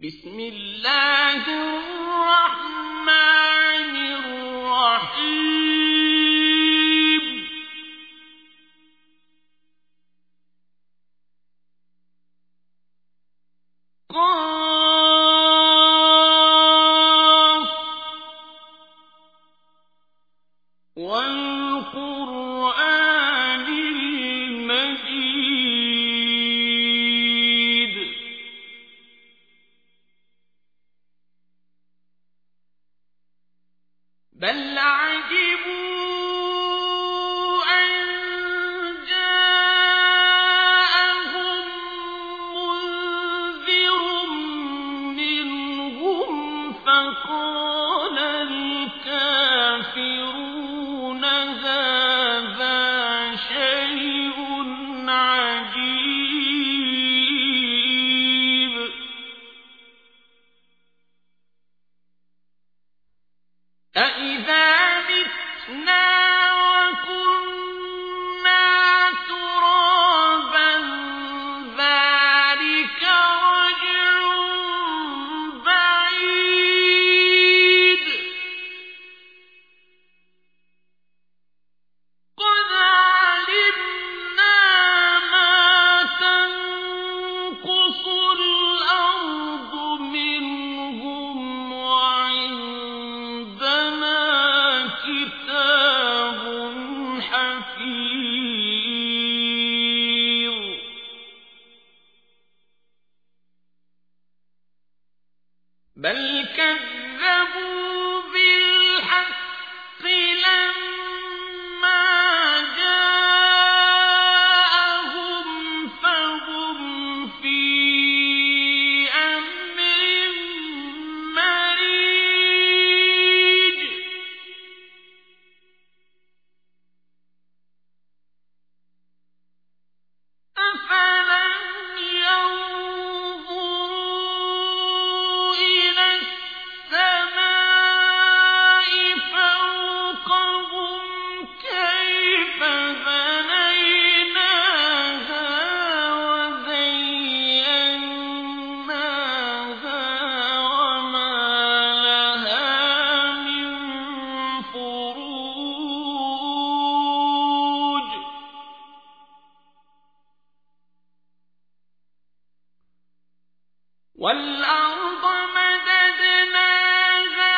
بسم الله الرحمن الرحيم قاف والقرآن المجيد بل عجبوا أن جاءهم منذر منهم فقال الكافرون هذا شيء عجيب أإذا متنا وكنا ترابا ذلك رجع بعيد قد علمنا ما تنقص الأرض منهم وعندنا كتاب حفيظ بل كذبوا بالحق لما جاءهم فهم في أمر مريج أفلم ينظروا إلى السماء فوقهم كيف بنيناها وزيناها وما لها من فروج والأرض مددناها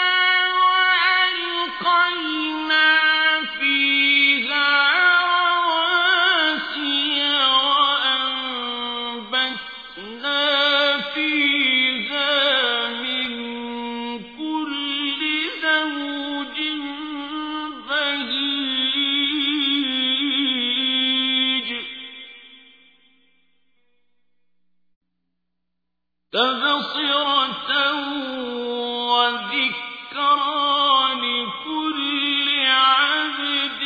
وألقينا فيها رواسي وأنبتنا فيها من كل زوج بهيج تبصرة وذكرى لكل عبد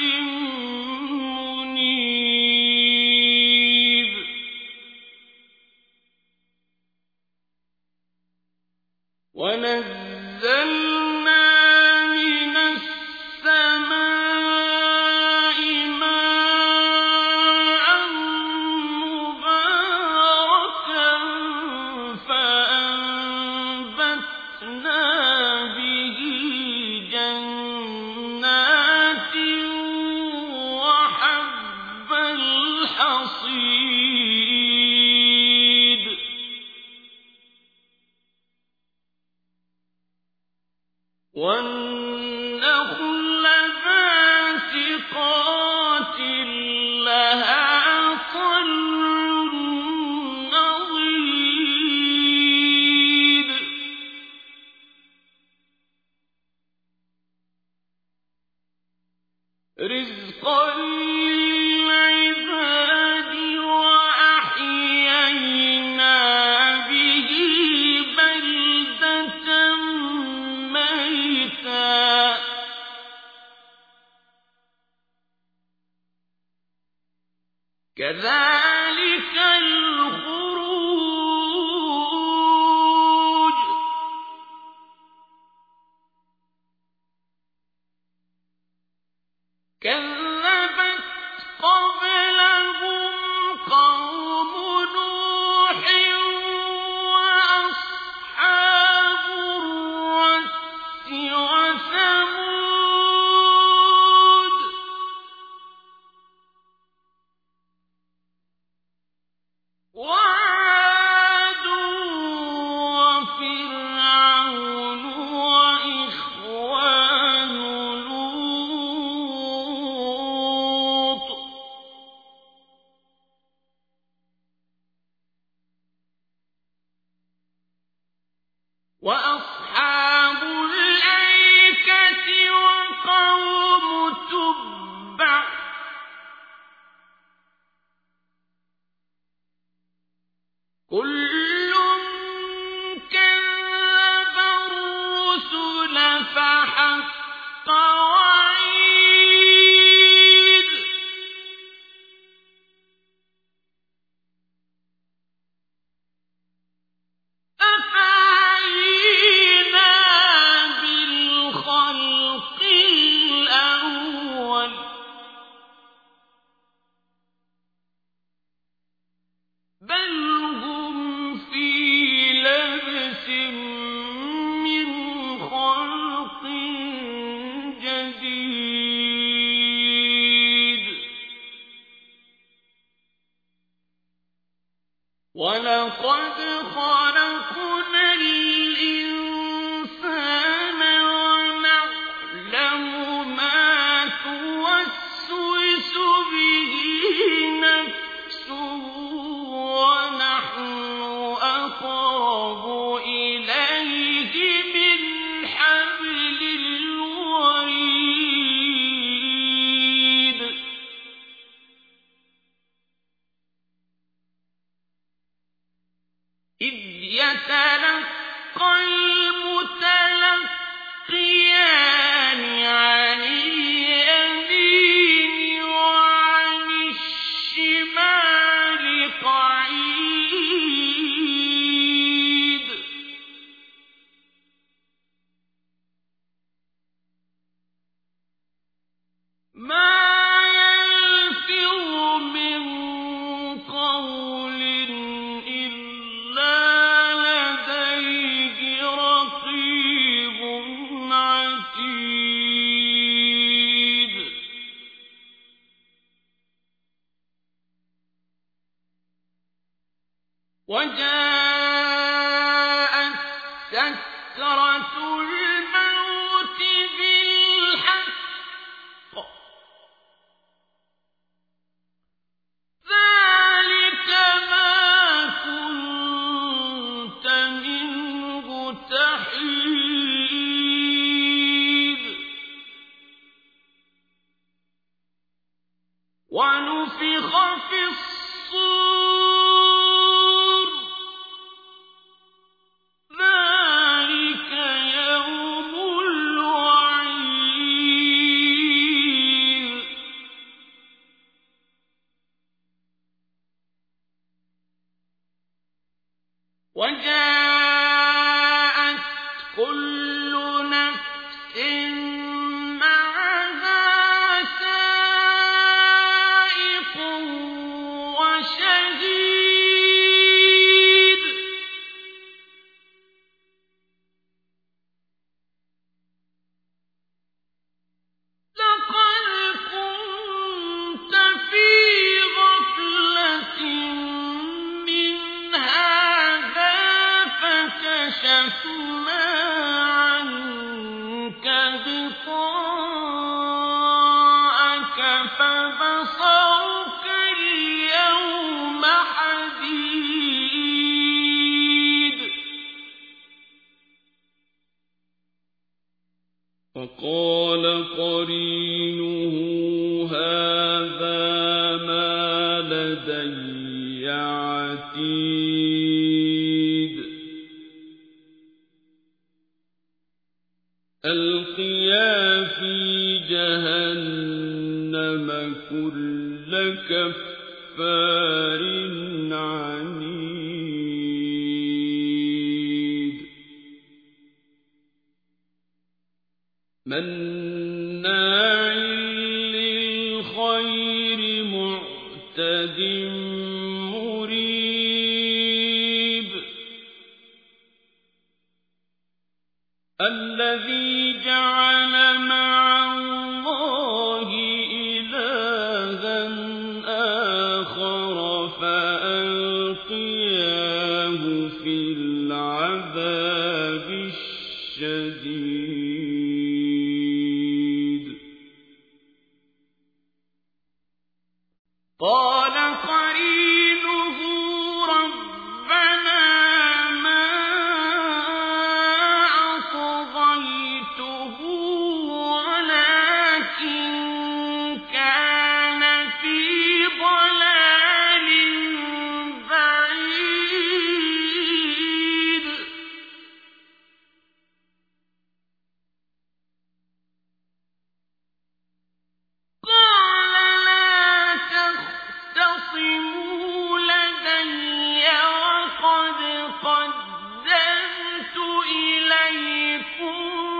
منيب ونزلنا من السماء ماء مباركا فأنبتنا به جنات وحب الحصيد والنخل باسقات لها طلع نضيد رزقا للعباد وأحيينا به بلدة ميتا كذلك الخروج كذبت قبلهم قوم نوح وأصحاب وفرعون وإخوان لوط وأصحاب الأيكة وقوم تبع كل كذب الرسل فحق وعيد أفعينا بالخلق الأول بل هم في لبس من خلق جديد ولقد خلقنا الإنسان ونعلم ما توسوس به نفسه ونحن أقرب إليه من حبل الوريد إذ يتلقى المتلقيان عن اليمين وعن الشمال قعيد ما يلفظ من قول إلا لديه رقيب عتيد وجاءت سكرة الموت بالحق ذلك ما كنت منه تحيد ونفخ في الصور ذلك يوم الوعيد وجاءت كل نفس معها سائق وشهيد لقد كنت في غفلة من هذا فكشفنا عنك غطاءك فبصرك اليوم حديد وقال قرينه هذا ما لدي عتيد ألقيا في جهنم كل كفار عنيد مناع للخير معتد مريب الذي جعل مع الله إلها آخر فألقياه في العذاب العذاب الشديد. قال قرينه ربنا ما أطغيته ولكن كان في ضلال بعيد. قال لا تختصموا لدي وقد قدمت إليكم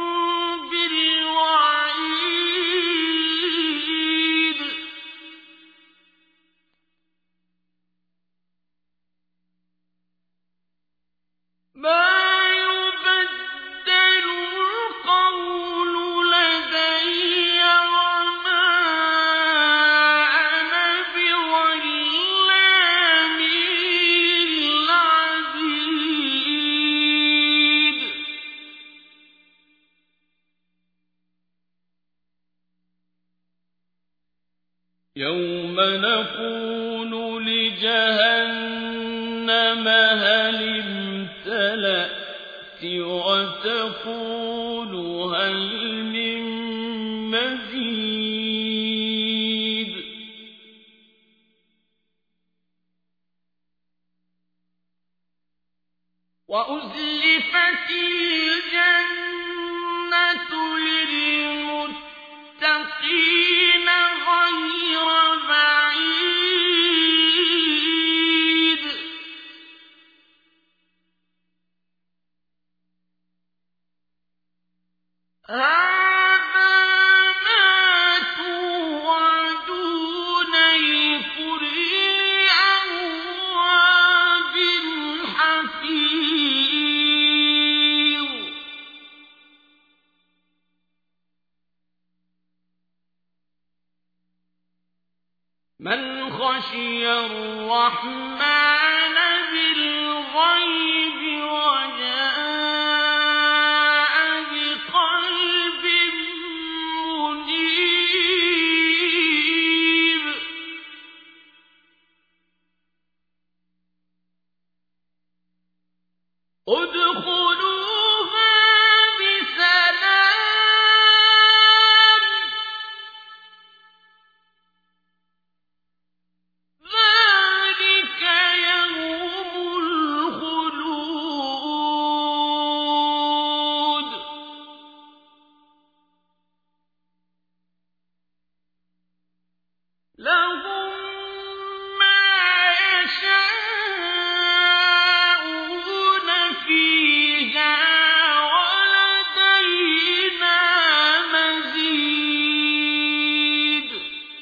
بالوعيد. ما يبدل القول لدي وما أنا بظلام للعبيد. يوم نقول لجهنم هل امتلأت وتقول هل من مزيد. وأزلفت الجنة للمتقين غير بعيد. هذا ما توعدون لكل أواب حفيظ. من خشي الرحمن بالغيب وجاء بقلب منيب. ادخلوها بسلام ذلك يوم الخلود. لهم ما يشاءون فيها ولدينا مزيد.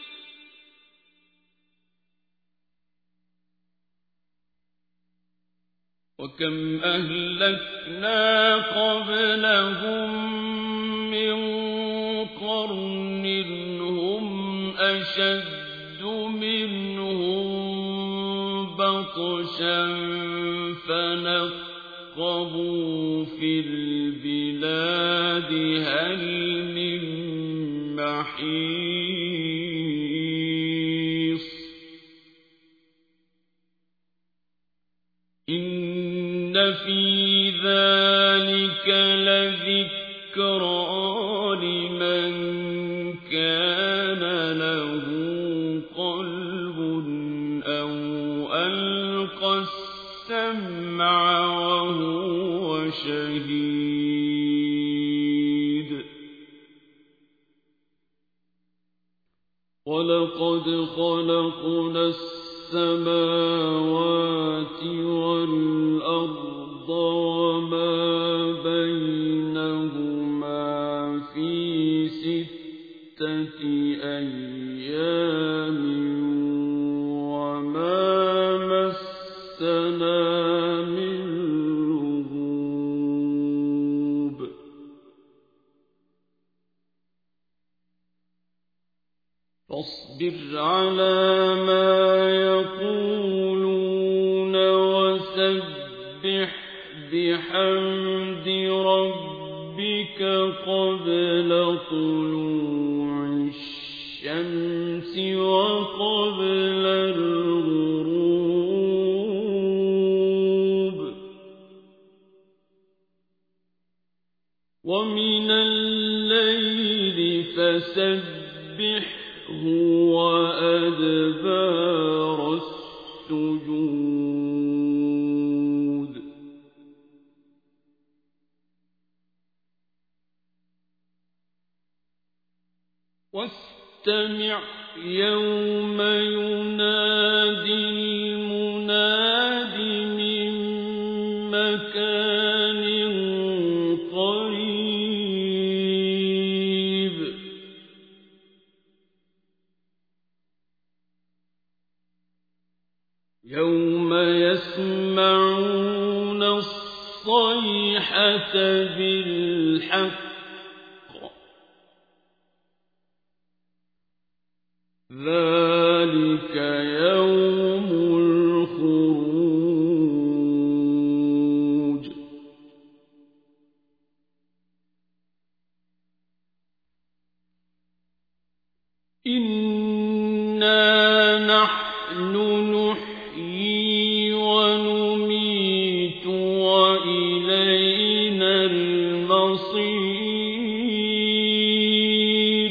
وكم أهلكنا قبلهم من قرن هم أشد منهم بطشا فنقبوا في البلاد هل من محيص. إن في ذلك لذكرى لمن كان له قلب أو ألقى السمع وهو شهيد. ولقد خلقنا السماوات والأرض وما بينهما في 6 أيام وما مسنا من لغوب. فاصبر على ما يقولون وسبح بحمد بحمد ربك قبل طلوع الشمس وقبل الغروب ومن الليل فسبحه وأدبار السجود واستمع يوم ينادي المناد من مكان قريب يوم يسمعون الصيحة بالحق ذلك يوم الخروج إنا نحن نحيي ونميت وإلينا المصير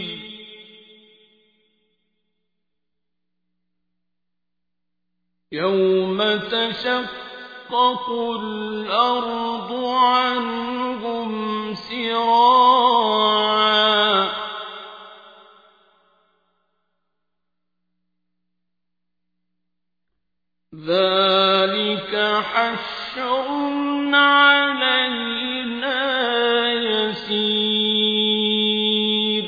يوم تشقق الأرض عنهم سراعا ذلك حشر علينا يسير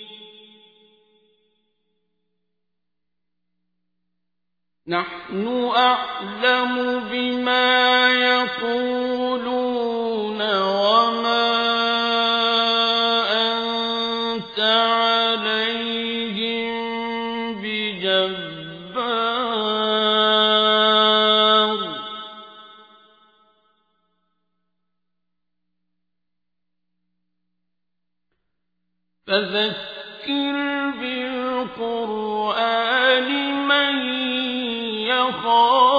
نحن أعلم بما يقولون وما أنت عليهم بجبار فذكر بالقرآن من يخاف